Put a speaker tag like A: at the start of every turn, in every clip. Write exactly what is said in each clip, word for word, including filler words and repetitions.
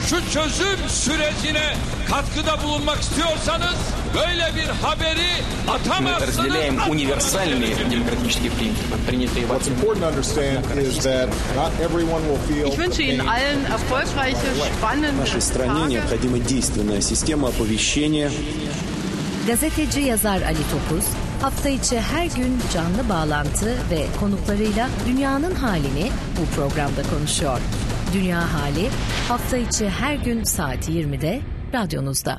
A: şu çözüm sürecine katkıda bulunmak istiyorsanız böyle bir haberi atamazsınız.
B: Ich wünsche Ihnen allen erfolgreiche, spannende
C: Нашей стране необходима действенная система оповещения.
D: Gazeteci yazar Ali Topuz, hafta içi her gün canlı bağlantı ve konuklarıyla dünyanın halini bu programda konuşuyor. Dünya Hali, hafta içi her gün saat yirmide radyonuzda.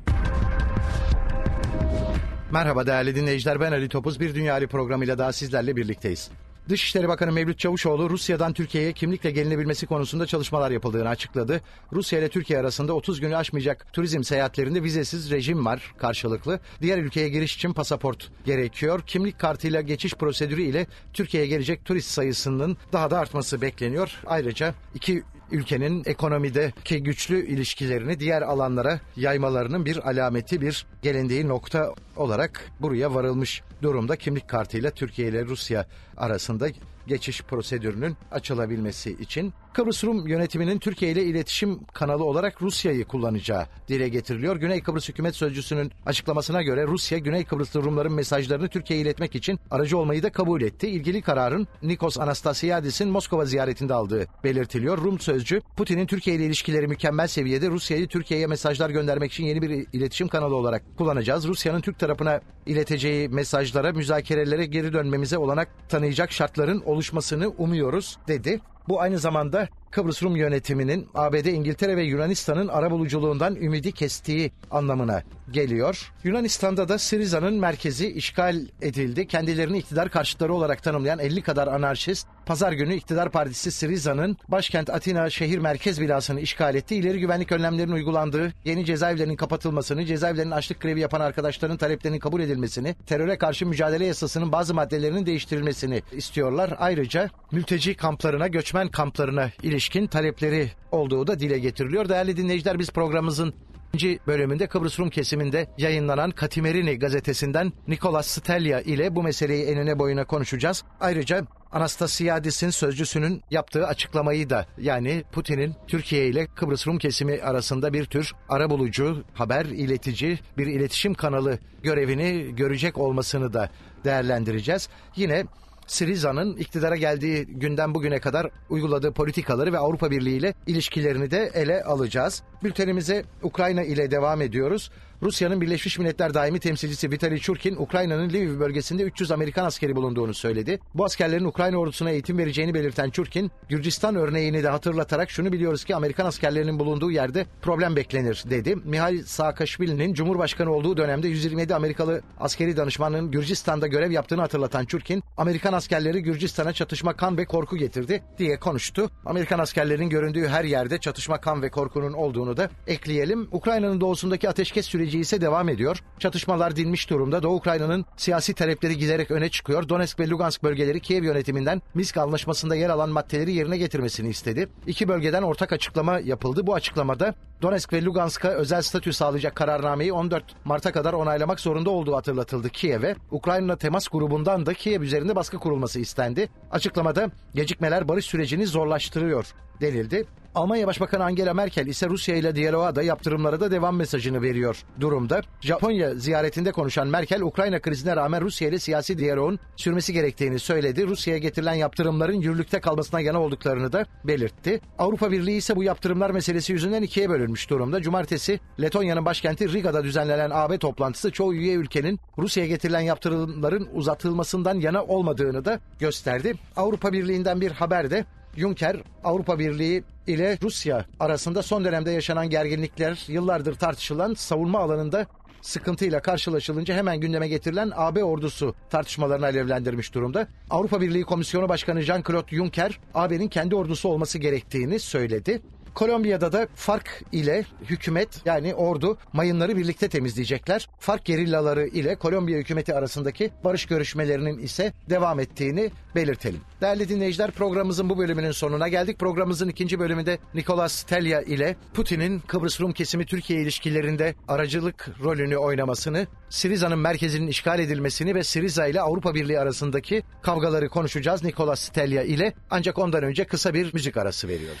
E: Merhaba değerli dinleyiciler, ben Ali Topuz. Bir Dünya Hali programıyla daha sizlerle birlikteyiz. Dışişleri Bakanı Mevlüt Çavuşoğlu, Rusya'dan Türkiye'ye kimlikle gelinebilmesi konusunda çalışmalar yapıldığını açıkladı. Rusya ile Türkiye arasında otuz günü aşmayacak turizm seyahatlerinde vizesiz rejim var karşılıklı. Diğer ülkeye giriş için pasaport gerekiyor. Kimlik kartıyla geçiş prosedürü ile Türkiye'ye gelecek turist sayısının daha da artması bekleniyor. Ayrıca iki ülkenin ekonomideki güçlü ilişkilerini diğer alanlara yaymalarının bir alameti, bir gelindiği nokta olarak buraya varılmış durumda. Kimlik kartıyla Türkiye ile Rusya arasında geçiş prosedürünün açılabilmesi için Kıbrıs Rum yönetiminin Türkiye ile iletişim kanalı olarak Rusya'yı kullanacağı dile getiriliyor. Güney Kıbrıs Hükümet Sözcüsü'nün açıklamasına göre Rusya, Güney Kıbrıslı Rumların mesajlarını Türkiye'ye iletmek için aracı olmayı da kabul etti. İlgili kararın Nikos Anastasiadis'in Moskova ziyaretinde aldığı belirtiliyor. Rum sözcü, Putin'in Türkiye ile ilişkileri mükemmel seviyede, Rusya'yı Türkiye'ye mesajlar göndermek için yeni bir iletişim kanalı olarak kullanacağız. Rusya'nın Türk tarafına ileteceği mesajlara, müzakerelere geri dönmemize olanak tanıyacak şartların oluşmasını umuyoruz dedi. Bu aynı zamanda Kıbrıs Rum yönetiminin A B D, İngiltere ve Yunanistan'ın arabuluculuğundan ümidi kestiği anlamına geliyor. Yunanistan'da da Syriza'nın merkezi işgal edildi. Kendilerini iktidar karşıtları olarak tanımlayan elli kadar anarşist, pazar günü iktidar partisi Syriza'nın başkent Atina şehir merkez binasını işgal etti. İleri güvenlik önlemlerinin uygulandığı, yeni cezaevlerinin kapatılmasını, cezaevlerinin açlık grevi yapan arkadaşların taleplerinin kabul edilmesini, teröre karşı mücadele yasasının bazı maddelerinin değiştirilmesini istiyorlar. Ayrıca mülteci kamplarına, göçmen kamplarına ilişkin talepleri olduğu da dile getiriliyor. Değerli dinleyiciler, biz programımızın ikinci bölümünde Kıbrıs Rum kesiminde yayınlanan Katimerini gazetesinden Nikolas Stelya ile bu meseleyi enine boyuna konuşacağız. Ayrıca Anastasiadis'in sözcüsünün yaptığı açıklamayı da, yani Putin'in Türkiye ile Kıbrıs Rum kesimi arasında bir tür arabulucu, haber iletici, bir iletişim kanalı görevini görecek olmasını da değerlendireceğiz. Yine Syriza'nın iktidara geldiği günden bugüne kadar uyguladığı politikaları ve Avrupa Birliği ile ilişkilerini de ele alacağız. Bültenimize Ukrayna ile devam ediyoruz. Rusya'nın Birleşmiş Milletler Daimi Temsilcisi Vitali Churkin, Ukrayna'nın Lviv bölgesinde üç yüz Amerikan askeri bulunduğunu söyledi. Bu askerlerin Ukrayna ordusuna eğitim vereceğini belirten Churkin, Gürcistan örneğini de hatırlatarak şunu biliyoruz ki Amerikan askerlerinin bulunduğu yerde problem beklenir dedi. Mihail Saakashvili'nin Cumhurbaşkanı olduğu dönemde yüz yirmi yedi Amerikalı askeri danışmanın Gürcistan'da görev yaptığını hatırlatan Churkin, Amerikan askerleri Gürcistan'a çatışma, kan ve korku getirdi diye konuştu. Amerikan askerlerinin göründüğü her yerde çatışma, kan ve korkunun olduğunu da ekleyelim. Ukrayna'nın doğusundaki ateşkes süreci ise devam ediyor. Çatışmalar dinmiş durumda. Doğu Ukrayna'nın siyasi talepleri giderek öne çıkıyor. Donetsk ve Lugansk bölgeleri Kiev yönetiminden Minsk Anlaşması'nda yer alan maddeleri yerine getirmesini istedi. İki bölgeden ortak açıklama yapıldı. Bu açıklamada Donetsk ve Lugansk'a özel statü sağlayacak kararnameyi on dört Mart'a kadar onaylamak zorunda olduğu hatırlatıldı Kiev'e. Ukrayna temas grubundan da Kiev üzerinde baskı kurulması istendi. Açıklamada gecikmeler barış sürecini zorlaştırıyor denildi. Almanya Başbakanı Angela Merkel ise Rusya ile diyaloğa da yaptırımlara da devam mesajını veriyor durumda. Japonya ziyaretinde konuşan Merkel, Ukrayna krizine rağmen Rusya ile siyasi diyaloğun sürmesi gerektiğini söyledi. Rusya'ya getirilen yaptırımların yürürlükte kalmasına yana olduklarını da belirtti. Avrupa Birliği ise bu yaptırımlar meselesi yüzünden ikiye bölünmüş durumda. Cumartesi Letonya'nın başkenti Riga'da düzenlenen A B toplantısı çoğu üye ülkenin Rusya'ya getirilen yaptırımların uzatılmasından yana olmadığını da gösterdi. Avrupa Birliği'nden bir haber de Juncker, Avrupa Birliği ile Rusya arasında son dönemde yaşanan gerginlikler, yıllardır tartışılan savunma alanında sıkıntıyla karşılaşılınca hemen gündeme getirilen A B ordusu tartışmalarını alevlendirmiş durumda. Avrupa Birliği Komisyonu Başkanı Jean-Claude Juncker, A B'nin kendi ordusu olması gerektiğini söyledi. Kolombiya'da da FARC ile hükümet, yani ordu, mayınları birlikte temizleyecekler. FARC gerillaları ile Kolombiya hükümeti arasındaki barış görüşmelerinin ise devam ettiğini belirtelim. Değerli dinleyiciler, programımızın bu bölümünün sonuna geldik. Programımızın ikinci bölümünde Nikolas Stelya ile Putin'in Kıbrıs Rum kesimi Türkiye ilişkilerinde aracılık rolünü oynamasını, Syriza'nın merkezinin işgal edilmesini ve Syriza ile Avrupa Birliği arasındaki kavgaları konuşacağız Nikolas Stelya ile. Ancak ondan önce kısa bir müzik arası veriyoruz.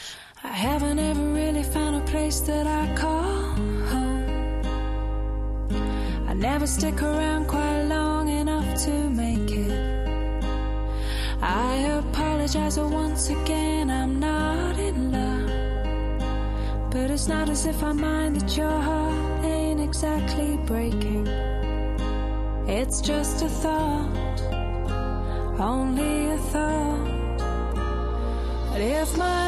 F: I haven't ever really found a place that I call home. I never stick around quite long enough to make it. I apologize once again, I'm not in love. But it's not as if I mind that your heart ain't exactly breaking. It's just a thought, only a thought. But if my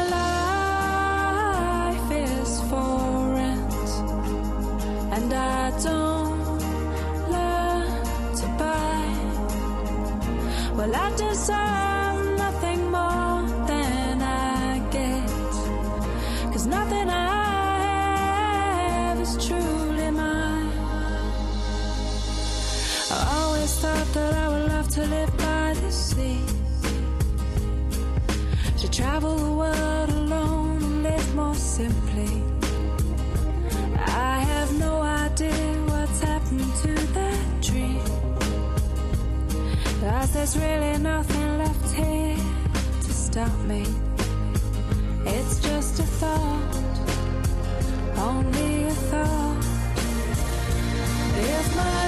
F: life is for rent and I don't learn to buy, well, I deserve nothing more than I get, 'cause nothing I have is truly mine. I always thought that I would love to live by the sea, to travel the world alone and live more simply. I have no idea what's happened to that dream, 'cause there's really nothing left here to stop me. It's just a thought, only a thought. If my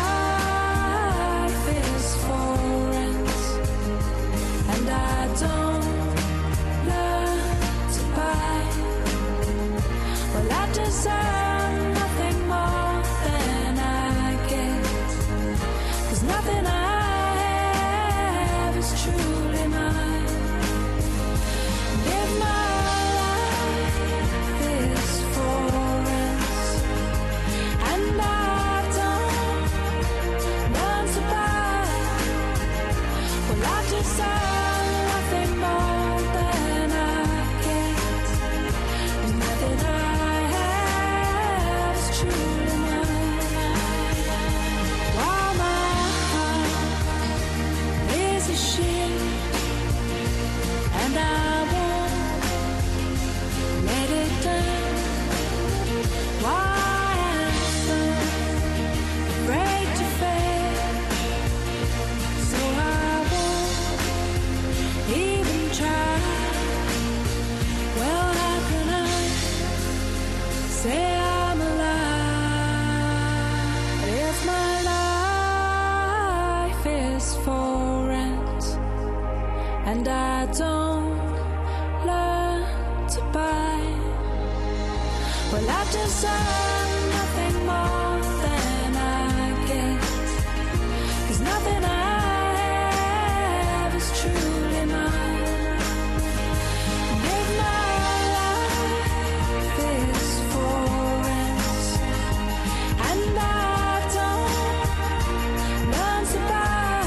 F: life is for rent and I don't learn to buy, well, I deserve nothing more than I get, 'cause nothing I have is truly mine. If my life is for rent and I don't learn to buy, well, I deserve nothing more than I get, 'cause nothing I have is truly mine. While my heart is a ship and I won't let it down, why am I afraid to fail? So I won't even try. Well, how can I say I'm alive if my life is for rent and I don't learn to buy? Well, I deserve nothing more than I get, 'cause nothing I have is truly mine. And if my life is for rent and I don't learn to buy,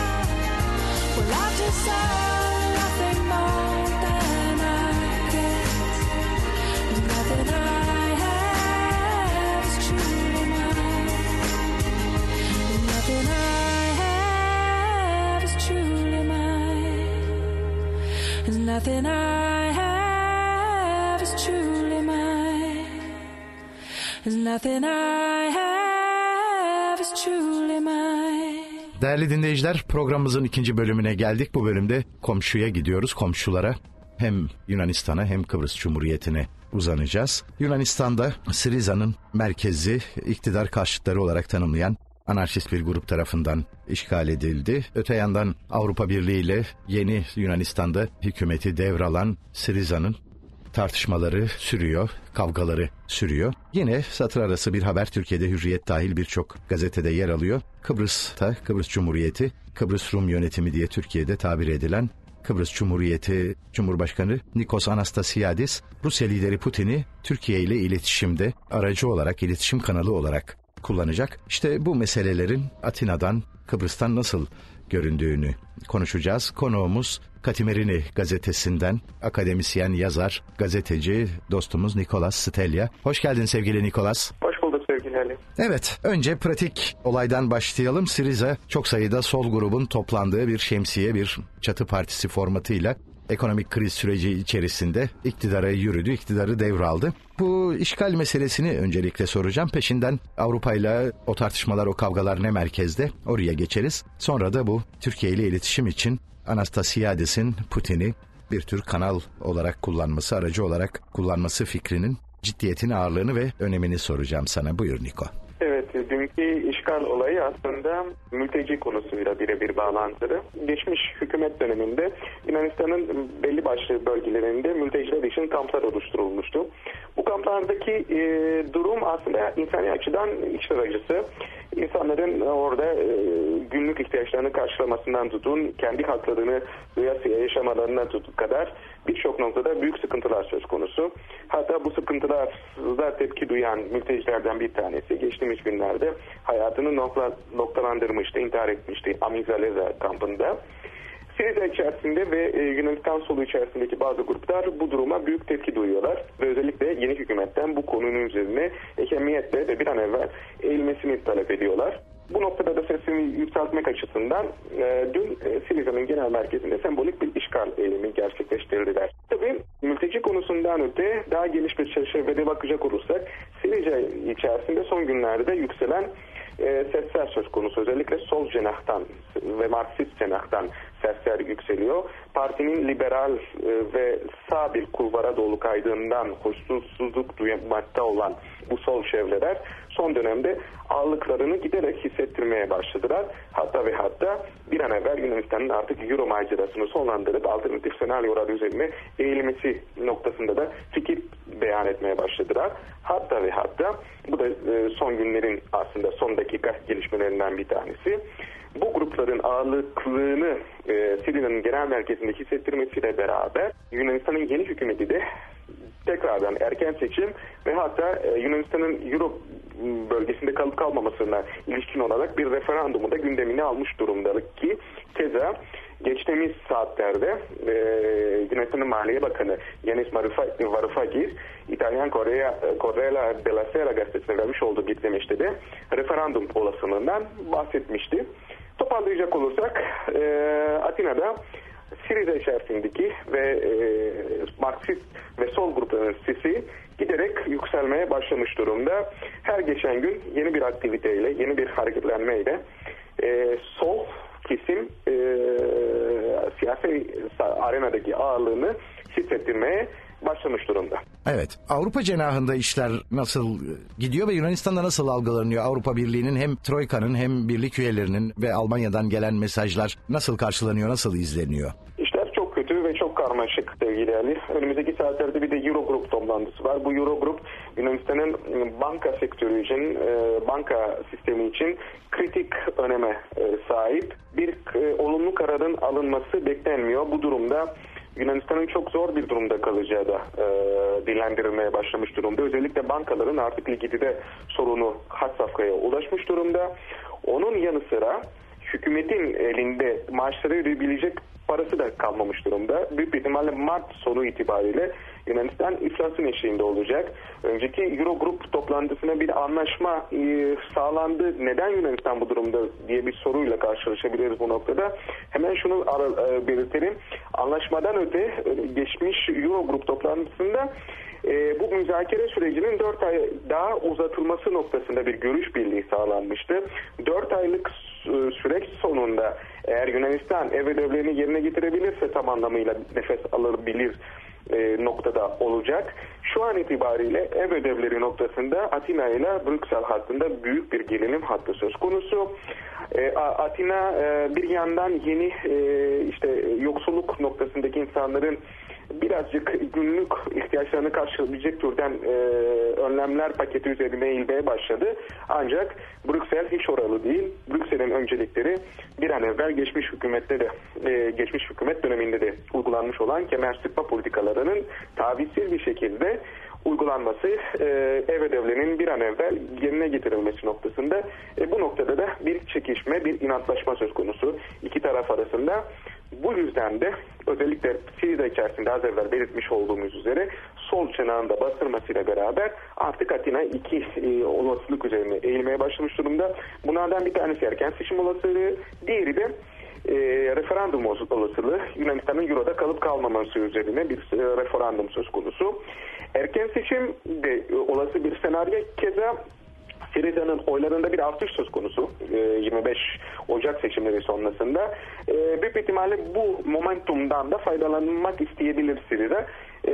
F: well, I deserve nothing more than I get, 'cause nothing I have is truly mine. Nothing I have is truly mine. There's nothing I have is truly mine. There's nothing I have is truly mine.
E: Değerli dinleyiciler, programımızın ikinci bölümüne geldik. Bu bölümde komşuya gidiyoruz, komşulara. Hem Yunanistan'a hem Kıbrıs Cumhuriyeti'ne uzanacağız. Yunanistan'da Syriza'nın merkezi iktidar karşıtları olarak tanımlayan anarşist bir grup tarafından işgal edildi. Öte yandan Avrupa Birliği ile yeni Yunanistan'da hükümeti devralan Syriza'nın tartışmaları sürüyor, kavgaları sürüyor. Yine satır arası bir haber, Türkiye'de Hürriyet dahil birçok gazetede yer alıyor. Kıbrıs'ta Kıbrıs Cumhuriyeti, Kıbrıs Rum yönetimi diye Türkiye'de tabir edilen Kıbrıs Cumhuriyeti Cumhurbaşkanı Nikos Anastasiadis, Rusya lideri Putin'i Türkiye ile iletişimde aracı olarak, iletişim kanalı olarak kullanacak. İşte bu meselelerin Atina'dan, Kıbrıs'tan nasıl göründüğünü konuşacağız. Konuğumuz Katimerini gazetesinden akademisyen, yazar, gazeteci dostumuz Nikolas Stelya. Hoş geldin sevgili Nikolas.
G: Hoş bulduk sevgili Ali.
E: Evet, önce pratik olaydan başlayalım. Syriza çok sayıda sol grubun toplandığı bir şemsiye, bir çatı partisi formatıyla ekonomik kriz süreci içerisinde iktidara yürüdü, iktidarı devraldı. Bu işgal meselesini öncelikle soracağım. Peşinden Avrupa'yla o tartışmalar, o kavgalar ne merkezde, oraya geçeriz. Sonra da bu Türkiye ile iletişim için Anastasiadis'in Putin'i bir tür kanal olarak kullanması, aracı olarak kullanması fikrinin ciddiyetini, ağırlığını ve önemini soracağım sana. Buyur Niko.
G: Evet, dünkü işgal olayı aslında mülteci konusuyla birebir bağlantılı. Geçmiş hükümet döneminde Yunanistan'ın belli başlı bölgelerinde mülteciler için kamplar oluşturulmuştu. Bu kamplardaki e, durum aslında insani açıdan içler acısı. İnsanların orada e, günlük ihtiyaçlarını karşılamasından tutun, kendi haklarını duyasıya yaşamalarına tutun kadar birçok noktada büyük sıkıntılar söz konusu. Hatta bu sıkıntılarda tepki duyan mültecilerden bir tanesi geçtiğimiz günlerde hayatını nokta, noktalandırmıştı, intihar etmişti Amigdaleza kampında. Siriza içerisinde ve e, Yunanistan solu içerisindeki bazı gruplar bu duruma büyük tepki duyuyorlar. Ve özellikle yeni hükümetten bu konunun üzerine ehemmiyetle ve bir an evvel eğilmesini talep ediyorlar. Bu noktada da sesini yükseltmek açısından e, dün e, Siriza'nın genel merkezinde sembolik bir işgal eylemi gerçekleştirdiler. Tabii mülteci konusundan öte daha geniş bir çerçevede bakacak olursak Siriza içerisinde son günlerde yükselen e, sesler söz konusu. Özellikle sol cenahtan ve Marksist cenahtan sesler yükseliyor. Partinin liberal e, ve sağ bir kulvara doğru kaydığından hoşnutsuzluk duymakta olan bu sol çevreler son dönemde ağırlıklarını giderek hissettirmeye başladılar. Hatta ve hatta bir an evvel Yunanistan'ın artık Euro macerasını sonlandırıp alternatif senaryolar üzerine eğilmesi noktasında da fikir beyan etmeye başladılar. Hatta ve hatta bu da son günlerin aslında son dakika gelişmelerinden bir tanesi. Bu grupların ağırlıklığını e, Siriza'nın genel merkezinde hissettirmesiyle beraber Yunanistan'ın yeni hükümeti de tekrardan erken seçim ve hatta e, Yunanistan'ın Euro bölgesinde kalıp kalmamasına ilişkin olarak bir referandumu da gündemine almış durumda ki keza geçtiğimiz saatlerde e, Yunanistan'ın Maliye Bakanı Yanis Varoufakis İtalyan Corriere della Sera gazetesine vermiş olduğu bir demeçte de referandum olasılığından bahsetmişti. Toparlayacak olursak e, Atina'da Siriza içerisindeki ve e, Marksist ve sol grupların sesi giderek yükselmeye başlamış durumda. Her geçen gün yeni bir aktiviteyle, yeni bir hareketlenmeyle e, sol kesim e, siyasi arenadaki ağırlığını hissettirmeye başlamış durumda.
E: Evet. Avrupa cenahında işler nasıl gidiyor ve Yunanistan'da nasıl algılanıyor? Avrupa Birliği'nin hem Troika'nın hem birlik üyelerinin ve Almanya'dan gelen mesajlar nasıl karşılanıyor, nasıl izleniyor?
G: İşler çok kötü ve çok karmaşık sevgili Ali. Önümüzdeki saatlerde bir de Eurogrup toplantısı var. Bu Eurogrup Yunanistan'ın banka sektörü için, banka sistemi için kritik öneme sahip. Bir olumlu kararın alınması beklenmiyor. Bu durumda Yunanistan'ın çok zor bir durumda kalacağı da e, dillendirilmeye başlamış durumda. Özellikle bankaların artık likidite sorunu had safhaya ulaşmış durumda. Onun yanı sıra hükümetin elinde maaşları ödeyebilecek parası da kalmamış durumda. Büyük bir ihtimalle Mart sonu itibariyle Yunanistan iflasın eşiğinde olacak. Önceki Eurogrup toplantısına bir anlaşma e, sağlandı. Neden Yunanistan bu durumda diye bir soruyla karşılaşabiliriz bu noktada. Hemen şunu ara, e, belirtelim. Anlaşmadan öte e, geçmiş Eurogrup toplantısında e, bu müzakere sürecinin dört ay daha uzatılması noktasında bir görüş birliği sağlanmıştı. dört aylık süreç sonunda eğer Yunanistan ev ödevlerini yerine getirebilirse tam anlamıyla nefes alabilir e, noktada olacak. Şu an itibariyle ev ödevleri noktasında Atina ile Brüksel hattında büyük bir gerilim hattı söz konusu. E, Atina e, bir yandan yeni e, işte yoksulluk noktasındaki insanların birazcık günlük ihtiyaçlarını karşılayabilecek türden e, önlemler paketi üzerine eğilmeye başladı. Ancak Brüksel hiç oralı değil. Brüksel'in öncelikleri bir an evvel geçmiş hükümette de e, geçmiş hükümet döneminde de uygulanmış olan kemer sıkma politikalarının tavizsiz bir şekilde uygulanması, e, ev ödevlerinin bir an evvel yerine getirilmesi noktasında e, bu noktada da bir çekişme, bir inatlaşma söz konusu iki taraf arasında. Bu yüzden de özellikle Siriza içerisinde az evvel belirtmiş olduğumuz üzere sol çanağında bastırmasıyla beraber artık Atina iki e, olasılık üzerine eğilmeye başlamış durumda. Bunlardan bir tanesi erken seçim olasılığı, diğeri de e, referandum olasılığı. Yunanistan'ın Euro'da kalıp kalmaması üzerine bir e, referandum söz konusu. Erken seçim de e, olası bir senaryo, keza Syriza'nın oylarında bir artış söz konusu yirmi beş Ocak seçimleri sonrasında. Büyük ihtimalle bu momentumdan da faydalanmak isteyebilir Syriza.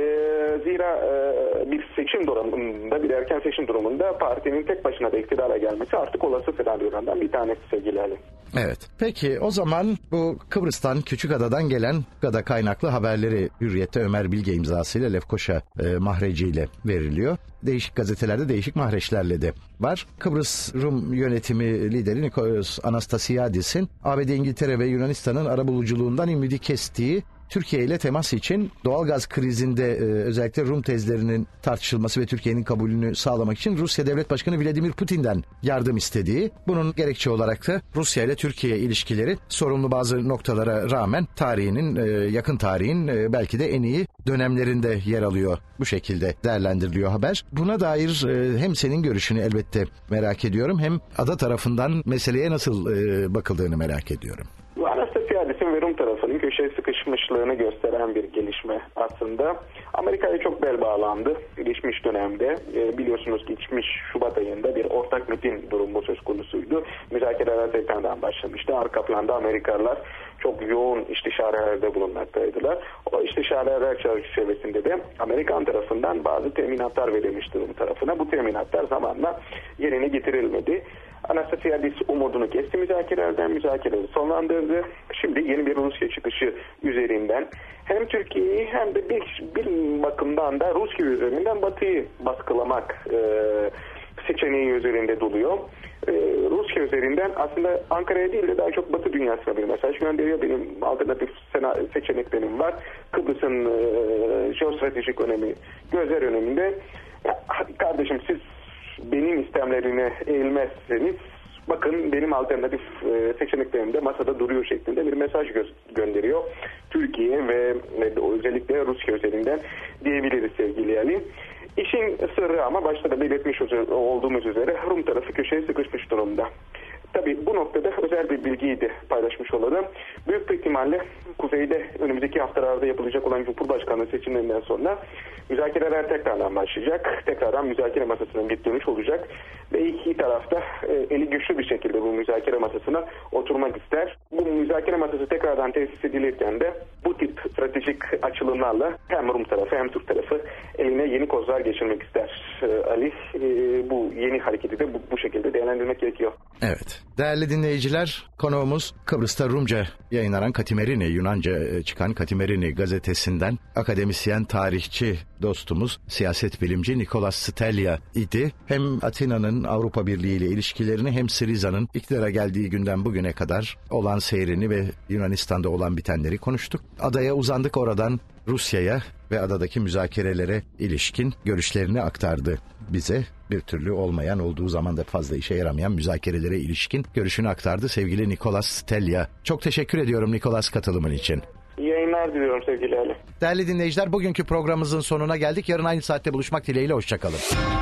G: Zira bir seçim durumunda, bir erken seçim durumunda partinin tek başına da iktidara gelmesi artık olası senaryolardan bir tanesi sevgili Ali.
E: Evet. Peki o zaman bu Kıbrıs'tan, Küçükada'dan gelen Gada kaynaklı haberleri Hürriyet'te Ömer Bilge imzasıyla Lefkoşa e, mahreciyle veriliyor. Değişik gazetelerde değişik mahreçlerle de var. Kıbrıs Rum yönetimi lideri Nikos Anastasiadis'in A B D, İngiltere ve Yunanistan'ın arabuluculuğundan ümidi kestiği Türkiye ile temas için doğalgaz krizinde e, özellikle Rum tezlerinin tartışılması ve Türkiye'nin kabulünü sağlamak için Rusya Devlet Başkanı Vladimir Putin'den yardım istediği, bunun gerekçe olarak da Rusya ile Türkiye ilişkileri sorunlu bazı noktalara rağmen tarihinin, e, yakın tarihin e, belki de en iyi dönemlerinde yer alıyor. Bu şekilde değerlendiriliyor haber. Buna dair e, hem senin görüşünü elbette merak ediyorum, hem ada tarafından meseleye nasıl e, bakıldığını merak ediyorum.
G: Anastasiadis'in ve Rum tarafının köşeye sıkışmışlığını gösteren bir gelişme aslında. Amerika'ya çok bel bağlandı geçmiş dönemde. E, biliyorsunuz geçmiş Şubat ayında bir ortak metin durumu söz konusuydu. Müzakereler tekrardan başlamıştı. Arka planda Amerikalılar çok yoğun istişarelerde bulunmaktaydılar. O istişareler çerçevesinde de Amerikan tarafından bazı teminatlar verilmişti Rum tarafına. Bu teminatlar zamanla yerine getirilmedi. Anastasiadis umudunu kesti müzakerelerden, müzakereleri sonlandırdı. Şimdi yeni bir Rusya çıkışı üzerinden hem Türkiye'yi hem de bir, bir bakımdan da Rusya üzerinden Batı'yı baskılamak e, seçeneği üzerinde doluyor. E, Rusya üzerinden aslında Ankara'ya değil de daha çok Batı dünyasına bir mesaj gönderiyor. Benim alternatif seçeneklerim var. Kıbrıs'ın e, jeostratejik önemi gözler önünde. Ya, kardeşim siz benim istemlerine eğilmezseniz bakın benim alternatif e, seçeneklerim de masada duruyor şeklinde bir mesaj gö- gönderiyor. Türkiye ve, ve özellikle Rusya üzerinden diyebiliriz sevgili Ali. İşin sırrı ama başta da belirtmiş olduğumuz üzere Rum tarafı köşeye sıkışmış durumda. Tabii bu noktada özel bir bilgiyi de paylaşmış olalım. Büyük bir ihtimalle kuzeyde önümüzdeki haftalarda yapılacak olan Cumhurbaşkanlığı seçimlerinden sonra müzakereler tekrardan başlayacak. Tekrardan müzakere masasına bir dönüş olacak. Ve iki tarafta e, eli güçlü bir şekilde bu müzakere masasına oturmak ister. Bu müzakere masası tekrardan tesis edilirken de bu tip stratejik açılımlarla hem Rum tarafı hem Türk tarafı eline yeni kozlar geçirmek ister. E, Ali e, bu yeni hareketi de bu, bu şekilde değerlendirmek gerekiyor.
E: Evet. Değerli dinleyiciler, konuğumuz Kıbrıs'ta Rumca yayınlanan Katimerini, Yunanca çıkan Katimerini gazetesinden akademisyen, tarihçi dostumuz, siyaset bilimci Nikolas Stelya idi. Hem Atina'nın Avrupa Birliği ile ilişkilerini hem Syriza'nın iktidara geldiği günden bugüne kadar olan seyrini ve Yunanistan'da olan bitenleri konuştuk. Adaya uzandık, oradan Rusya'ya ve adadaki müzakerelere ilişkin görüşlerini aktardı bize. Bir türlü olmayan, olduğu zaman da fazla işe yaramayan müzakerelere ilişkin görüşünü aktardı sevgili Nikolas Stelya. Çok teşekkür ediyorum Nikolas katılımın için.
G: İyi yayınlar diliyorum sevgili Ali.
E: Değerli dinleyiciler, bugünkü programımızın sonuna geldik. Yarın aynı saatte buluşmak dileğiyle, hoşçakalın.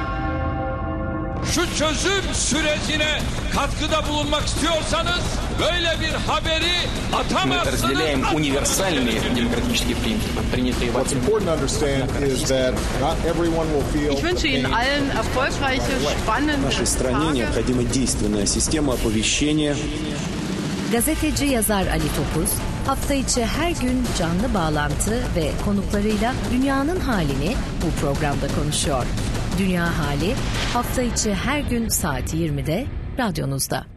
A: Şu çözüm sürecine katkıda bulunmak istiyorsanız böyle bir haberi atamazsınız.
B: Ich wünsche Ihnen allen erfolgreiche, spannende
C: Нашей стране необходима действенная система оповещения.
D: Gazeteci yazar Ali Topuz, hafta içi her gün canlı bağlantı ve konuklarıyla dünyanın halini bu programda konuşuyor. Dünya Hali, hafta içi her gün saat yirmide radyonuzda.